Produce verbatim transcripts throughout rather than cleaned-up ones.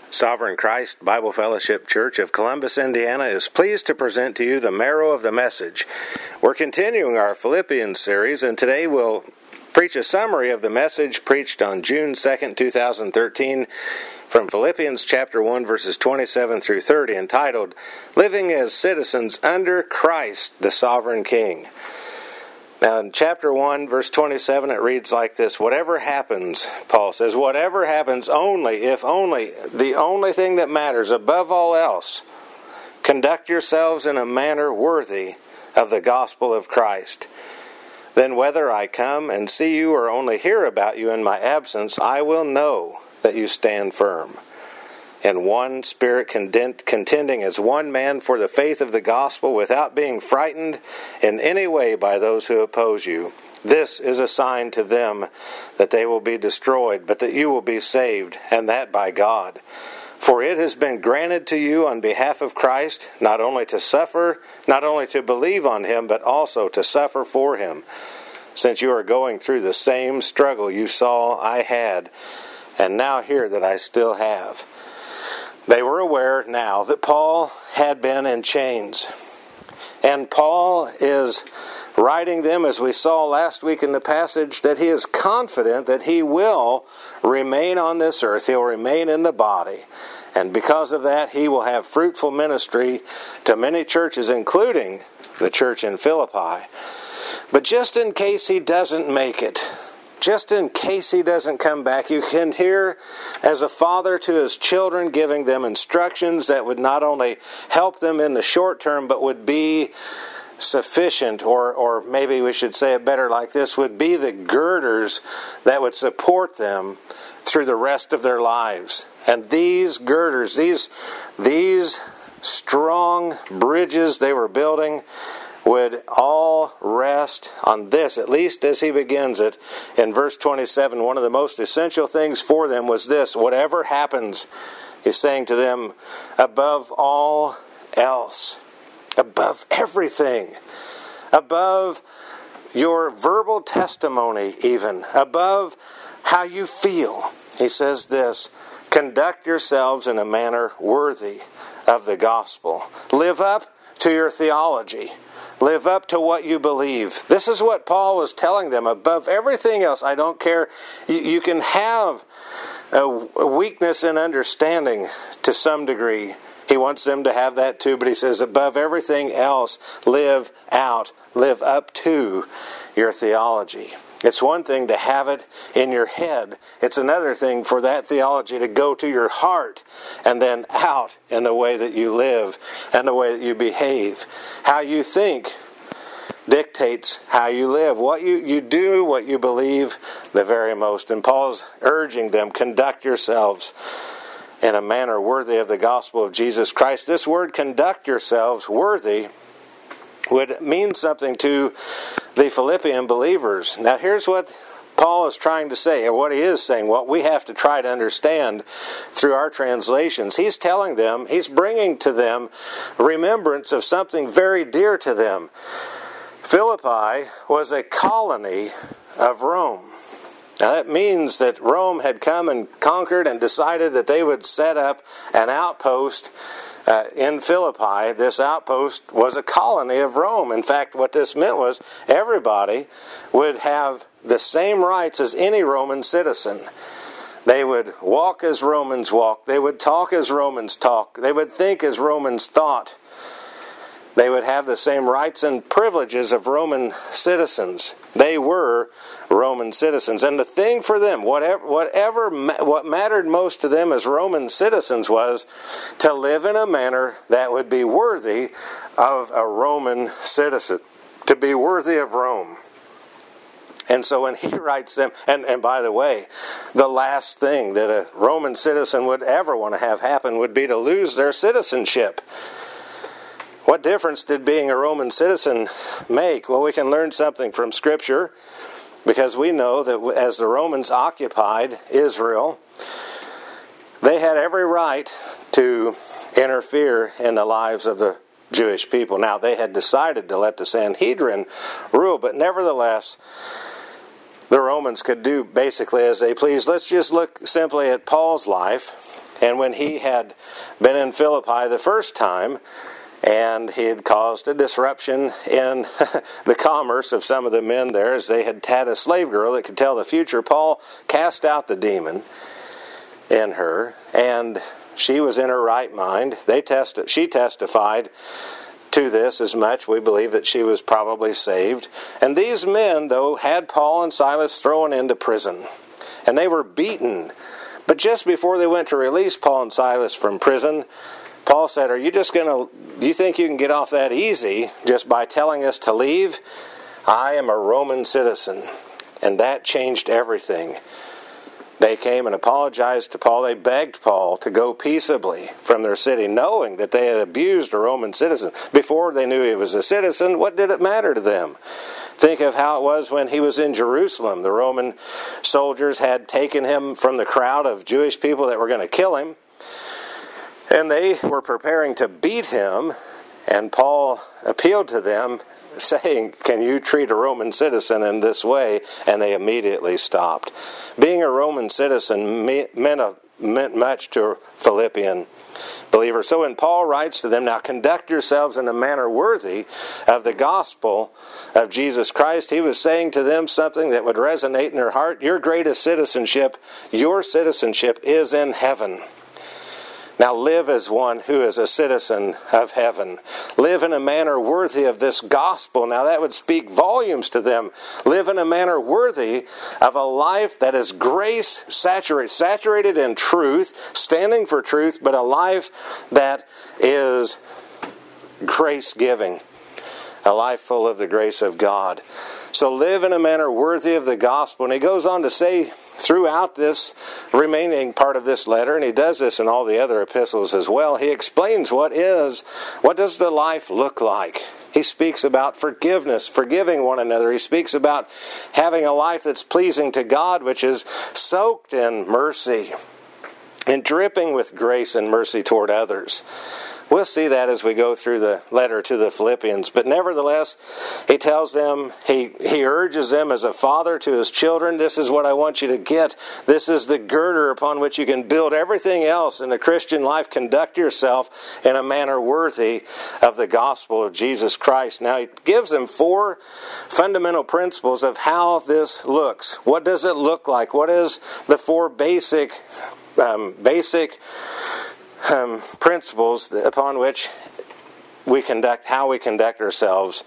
Sovereign Christ Bible Fellowship Church of Columbus, Indiana is pleased to present to you the marrow of the message. We're continuing our Philippians series, and today we'll preach a summary of the message preached on June second, two thousand thirteen from Philippians chapter one, verses twenty-seven through thirty, entitled, Living as Citizens Under Christ, the Sovereign King. Now in chapter one, verse twenty-seven, it reads like this: Whatever happens, Paul says, whatever happens only, if only, the only thing that matters above all else, conduct yourselves in a manner worthy of the gospel of Christ. Then whether I come and see you or only hear about you in my absence, I will know that you stand firm. In one spirit contending as one man for the faith of the gospel, without being frightened in any way by those who oppose you. This is a sign to them that they will be destroyed, but that you will be saved, and that by God. For it has been granted to you on behalf of Christ, not only to suffer, not only to believe on him, but also to suffer for him, since you are going through the same struggle you saw I had, and now hear that I still have. They were aware now that Paul had been in chains. And Paul is writing them, as we saw last week in the passage, that he is confident that he will remain on this earth. He'll remain in the body. And because of that, he will have fruitful ministry to many churches, including the church in Philippi. But just in case he doesn't make it, just in case he doesn't come back, you can hear as a father to his children giving them instructions that would not only help them in the short term, but would be sufficient, or, or maybe we should say it better like this, would be the girders that would support them through the rest of their lives. And these girders, these, these strong bridges they were building, would all rest on this, at least as he begins it in verse twenty-seven. One of the most essential things for them was this: whatever happens, he's saying to them, above all else, above everything, above your verbal testimony even, above how you feel, he says this: conduct yourselves in a manner worthy of the gospel. Live up to your theology. Live up to what you believe. This is what Paul was telling them. Above everything else, I don't care. You, you can have a, a weakness in understanding to some degree. He wants them to have that too, but he says, above everything else, live out, live up to your theology. It's one thing to have it in your head. It's another thing for that theology to go to your heart and then out in the way that you live and the way that you behave. How you think dictates how you live. What you, you do, what you believe, the very most. And Paul's urging them, conduct yourselves in a manner worthy of the gospel of Jesus Christ. This word, conduct yourselves worthy, would mean something to the Philippian believers. Now here's what Paul is trying to say, or what he is saying, what we have to try to understand through our translations. He's telling them, he's bringing to them remembrance of something very dear to them. Philippi was a colony of Rome. Now that means that Rome had come and conquered and decided that they would set up an outpost Uh, in Philippi. This outpost was a colony of Rome. In fact, what this meant was everybody would have the same rights as any Roman citizen. They would walk as Romans walked. They would talk as Romans talked. They would think as Romans thought. They would have the same rights and privileges of Roman citizens. They were Roman citizens. And the thing for them, whatever, whatever, what mattered most to them as Roman citizens was to live in a manner that would be worthy of a Roman citizen, to be worthy of Rome. And so when he writes them, and, and by the way, the last thing that a Roman citizen would ever want to have happen would be to lose their citizenship. What difference did being a Roman citizen make? Well, we can learn something from Scripture, because we know that as the Romans occupied Israel, they had every right to interfere in the lives of the Jewish people. Now, they had decided to let the Sanhedrin rule, but nevertheless, the Romans could do basically as they pleased. Let's just look simply at Paul's life. And when he had been in Philippi the first time, and he had caused a disruption in the commerce of some of the men there, as they had had a slave girl that could tell the future, Paul cast out the demon in her, and she was in her right mind. They testi- she testified to this as much. We believe that she was probably saved. And these men, though, had Paul and Silas thrown into prison, and they were beaten. But just before they went to release Paul and Silas from prison, Paul said, are you just going to, do you think you can get off that easy just by telling us to leave? I am a Roman citizen. And that changed everything. They came and apologized to Paul. They begged Paul to go peaceably from their city, knowing that they had abused a Roman citizen. Before they knew he was a citizen, what did it matter to them? Think of how it was when he was in Jerusalem. The Roman soldiers had taken him from the crowd of Jewish people that were going to kill him, and they were preparing to beat him, and Paul appealed to them, saying, can you treat a Roman citizen in this way? And they immediately stopped. Being a Roman citizen meant, a, meant much to a Philippian believer. So when Paul writes to them, now conduct yourselves in a manner worthy of the gospel of Jesus Christ, he was saying to them something that would resonate in their heart. Your greatest citizenship, your citizenship is in heaven. Now live as one who is a citizen of heaven. Live in a manner worthy of this gospel. Now that would speak volumes to them. Live in a manner worthy of a life that is grace saturated, saturated in truth, standing for truth, but a life that is grace-giving. A life full of the grace of God. So live in a manner worthy of the gospel. And he goes on to say throughout this remaining part of this letter, and he does this in all the other epistles as well, he explains what is, what does the life look like? He speaks about forgiveness, forgiving one another. He speaks about having a life that's pleasing to God, which is soaked in mercy and dripping with grace and mercy toward others. We'll see that as we go through the letter to the Philippians. But nevertheless, he tells them, he, he urges them as a father to his children, this is what I want you to get. This is the girder upon which you can build everything else in the Christian life. Conduct yourself in a manner worthy of the gospel of Jesus Christ. Now, he gives them four fundamental principles of how this looks. What does it look like? What is the four basic, um, basic Um, principles upon which we conduct, how we conduct ourselves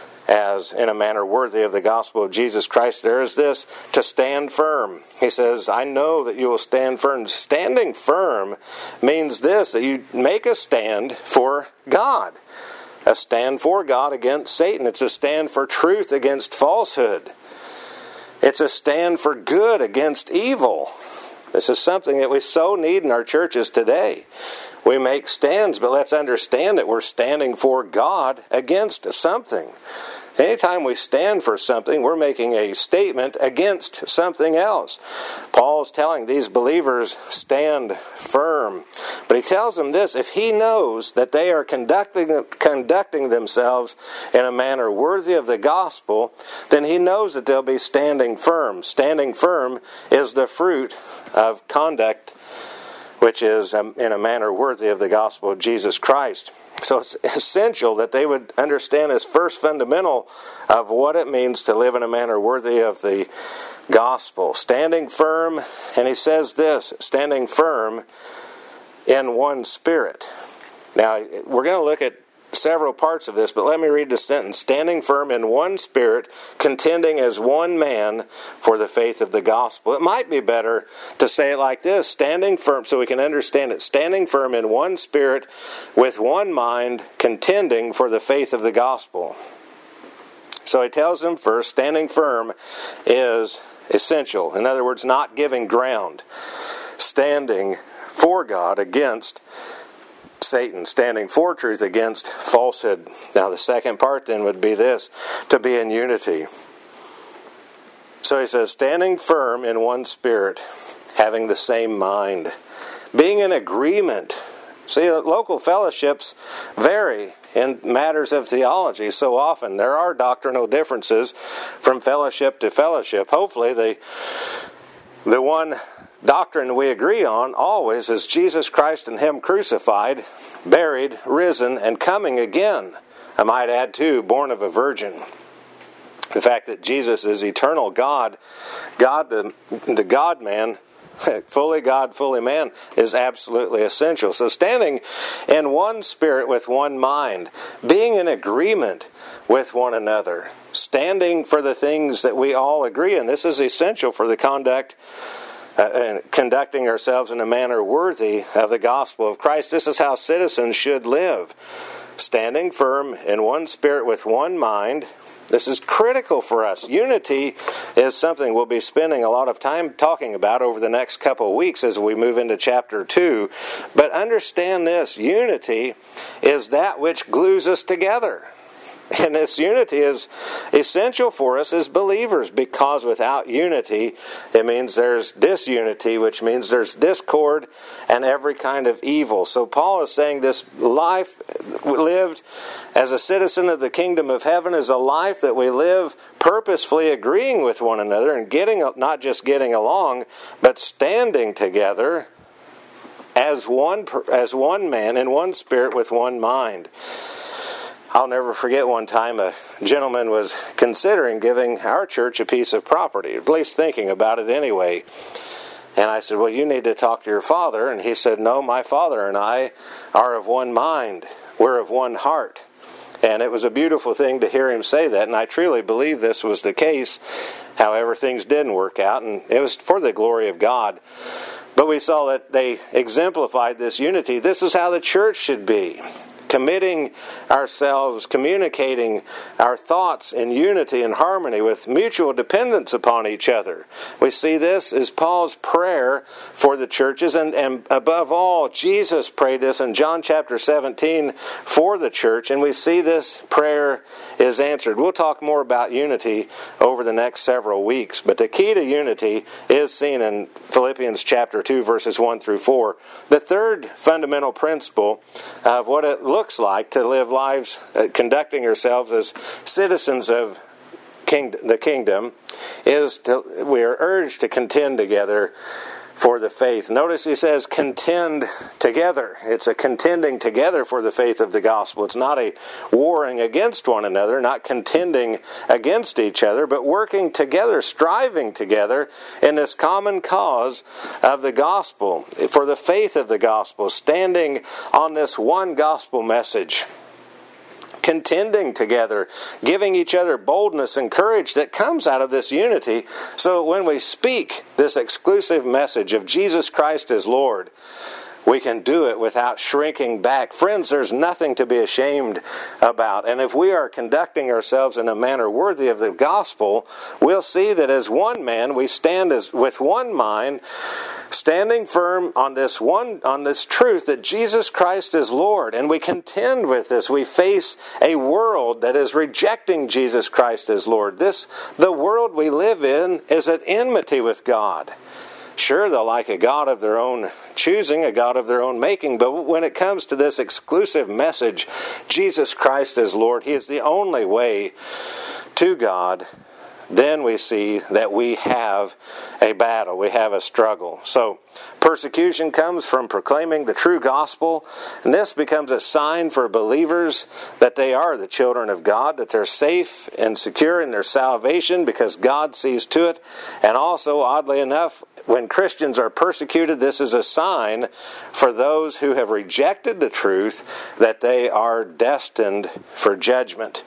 as in a manner worthy of the gospel of Jesus Christ? There is this, to stand firm. He says, I know that you will stand firm. Standing firm means this, that you make a stand for God. A stand for God against Satan. It's a stand for truth against falsehood. It's a stand for good against evil. This is something that we so need in our churches today. We make stands, but let's understand that we're standing for God against something. Anytime we stand for something, we're making a statement against something else. Paul's telling these believers, stand firm. But he tells them this, if he knows that they are conducting, conducting themselves in a manner worthy of the gospel, then he knows that they'll be standing firm. Standing firm is the fruit of conduct, which is in a manner worthy of the gospel of Jesus Christ. So it's essential that they would understand this first fundamental of what it means to live in a manner worthy of the gospel. Standing firm, and he says this, standing firm in one spirit. Now, we're going to look at several parts of this, but let me read the sentence. Standing firm in one spirit, contending as one man for the faith of the gospel. It might be better to say it like this, standing firm, so we can understand it. Standing firm in one spirit, with one mind, contending for the faith of the gospel. So he tells them first, standing firm is essential. In other words, not giving ground. Standing for God against Satan, standing for truth against falsehood. Now the second part then would be this, to be in unity. So he says, standing firm in one spirit, having the same mind, being in agreement. See, local fellowships vary in matters of theology so often. There are doctrinal differences from fellowship to fellowship. Hopefully the, the one doctrine we agree on always is Jesus Christ and Him crucified, buried, risen, and coming again. I might add too, born of a virgin. The fact that Jesus is eternal God, God the, the God-man, fully God, fully man, is absolutely essential. So standing in one spirit with one mind, being in agreement with one another, standing for the things that we all agree in. This is essential for the conduct uh, and conducting ourselves in a manner worthy of the gospel of Christ. This is how citizens should live. Standing firm in one spirit with one mind. This is critical for us. Unity is something we'll be spending a lot of time talking about over the next couple of weeks as we move into chapter two. But understand this, unity is that which glues us together. And this unity is essential for us as believers, because without unity, it means there's disunity, which means there's discord and every kind of evil. So Paul is saying this life lived as a citizen of the kingdom of heaven is a life that we live purposefully agreeing with one another and getting, not just getting along, but standing together as one, as one man in one spirit with one mind. I'll never forget one time a gentleman was considering giving our church a piece of property, at least thinking about it anyway. And I said, well, you need to talk to your father. And he said, no, my father and I are of one mind. We're of one heart. And it was a beautiful thing to hear him say that. And I truly believe this was the case. However, things didn't work out. And it was for the glory of God. But we saw that they exemplified this unity. This is how the church should be. Committing ourselves, communicating our thoughts in unity and harmony with mutual dependence upon each other. We see this as Paul's prayer for the churches, and, and above all, Jesus prayed this in John chapter seventeen for the church, and we see this prayer is answered. We'll talk more about unity over the next several weeks, but the key to unity is seen in Philippians chapter two, verses one through four. The third fundamental principle of what it looks looks like to live lives uh, conducting ourselves as citizens of king, the kingdom is to, we are urged to contend together for the faith. Notice he says contend together. It's a contending together for the faith of the gospel. It's not a warring against one another, not contending against each other, but working together, striving together in this common cause of the gospel, for the faith of the gospel, standing on this one gospel message. Contending together, giving each other boldness and courage that comes out of this unity. So when we speak this exclusive message of Jesus Christ as Lord, we can do it without shrinking back. Friends, there's nothing to be ashamed about. And if we are conducting ourselves in a manner worthy of the gospel, we'll see that as one man, we stand as with one mind, standing firm on this one on this truth that Jesus Christ is Lord. And we contend with this. We face a world that is rejecting Jesus Christ as Lord. This the world we live in is at enmity with God. Sure, they'll like a God of their own choosing, a God of their own making, but when it comes to this exclusive message, Jesus Christ is Lord, He is the only way to God, then we see that we have a battle, we have a struggle. So, persecution comes from proclaiming the true gospel, and this becomes a sign for believers that they are the children of God, that they're safe and secure in their salvation because God sees to it. And also, oddly enough, when Christians are persecuted, this is a sign for those who have rejected the truth that they are destined for judgment.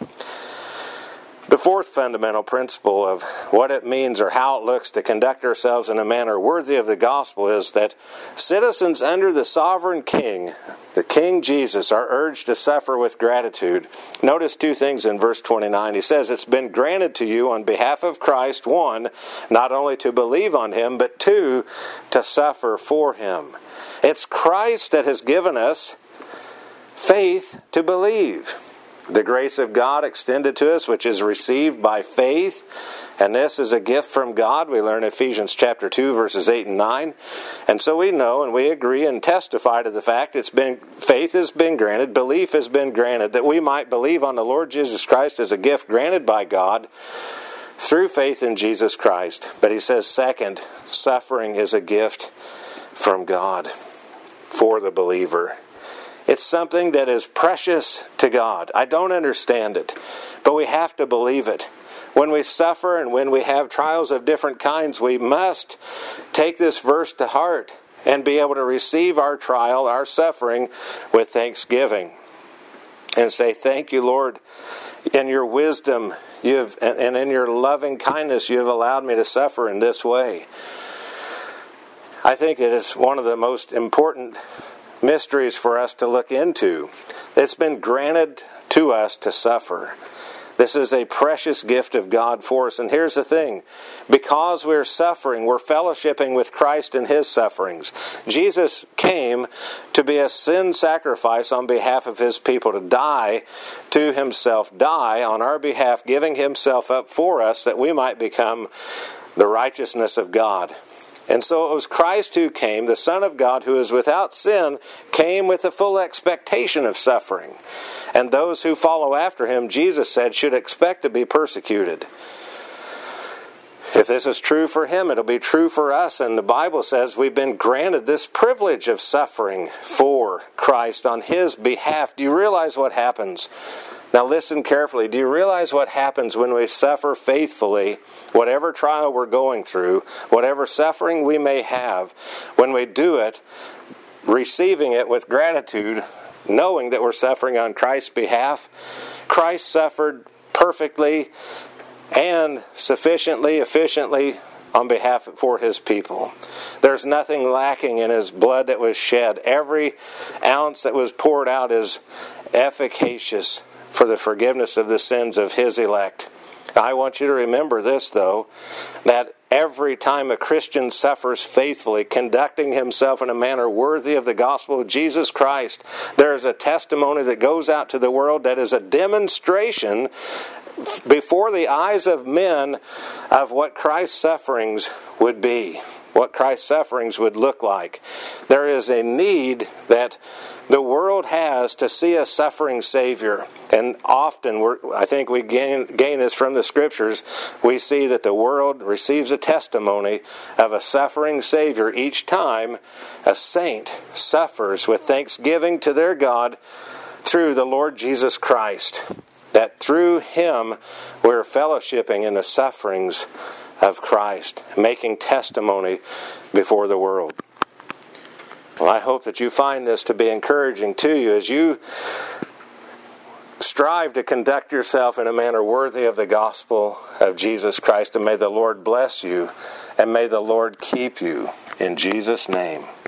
The fourth fundamental principle of what it means or how it looks to conduct ourselves in a manner worthy of the gospel is that citizens under the sovereign King, the King Jesus, are urged to suffer with gratitude. Notice two things in verse twenty-nine. He says, it's been granted to you on behalf of Christ, one, not only to believe on Him, but two, to suffer for Him. It's Christ that has given us faith to believe. The grace of God extended to us, which is received by faith, and this is a gift from God. We learn Ephesians chapter two, verses eight and nine. And so we know and we agree and testify to the fact it's been faith has been granted, belief has been granted, that we might believe on the Lord Jesus Christ as a gift granted by God through faith in Jesus Christ. But he says, second, suffering is a gift from God for the believer. It's something that is precious to God. I don't understand it, but we have to believe it. When we suffer and when we have trials of different kinds, we must take this verse to heart and be able to receive our trial, our suffering, with thanksgiving. And say, thank you, Lord, in your wisdom you've, and in your loving kindness you have allowed me to suffer in this way. I think it is one of the most important mysteries for us to look into. It's been granted to us to suffer. This is a precious gift of God for us. And here's the thing. Because we're suffering, we're fellowshipping with Christ in His sufferings. Jesus came to be a sin sacrifice on behalf of His people, to die to Himself, die on our behalf, giving Himself up for us that we might become the righteousness of God. And so it was Christ who came, the Son of God, who is without sin, came with the full expectation of suffering. And those who follow after Him, Jesus said, should expect to be persecuted. If this is true for Him, it'll be true for us. And the Bible says we've been granted this privilege of suffering for Christ on His behalf. Do you realize what happens? Now listen carefully. Do you realize what happens when we suffer faithfully, whatever trial we're going through, whatever suffering we may have, when we do it, receiving it with gratitude, knowing that we're suffering on Christ's behalf? Christ suffered perfectly and sufficiently, efficiently on behalf for His people. There's nothing lacking in His blood that was shed. Every ounce that was poured out is efficacious for the forgiveness of the sins of His elect. I want you to remember this, though, that every time a Christian suffers faithfully, conducting himself in a manner worthy of the gospel of Jesus Christ, there is a testimony that goes out to the world that is a demonstration before the eyes of men of what Christ's sufferings would be, what Christ's sufferings would look like. There is a need that the world has to see a suffering Savior. And often, we're, I think we gain, gain this from the Scriptures, we see that the world receives a testimony of a suffering Savior each time a saint suffers with thanksgiving to their God through the Lord Jesus Christ. That through Him we're fellowshipping in the sufferings of Christ, making testimony before the world. Well, I hope that you find this to be encouraging to you as you strive to conduct yourself in a manner worthy of the gospel of Jesus Christ. And may the Lord bless you, and may the Lord keep you. In Jesus' name.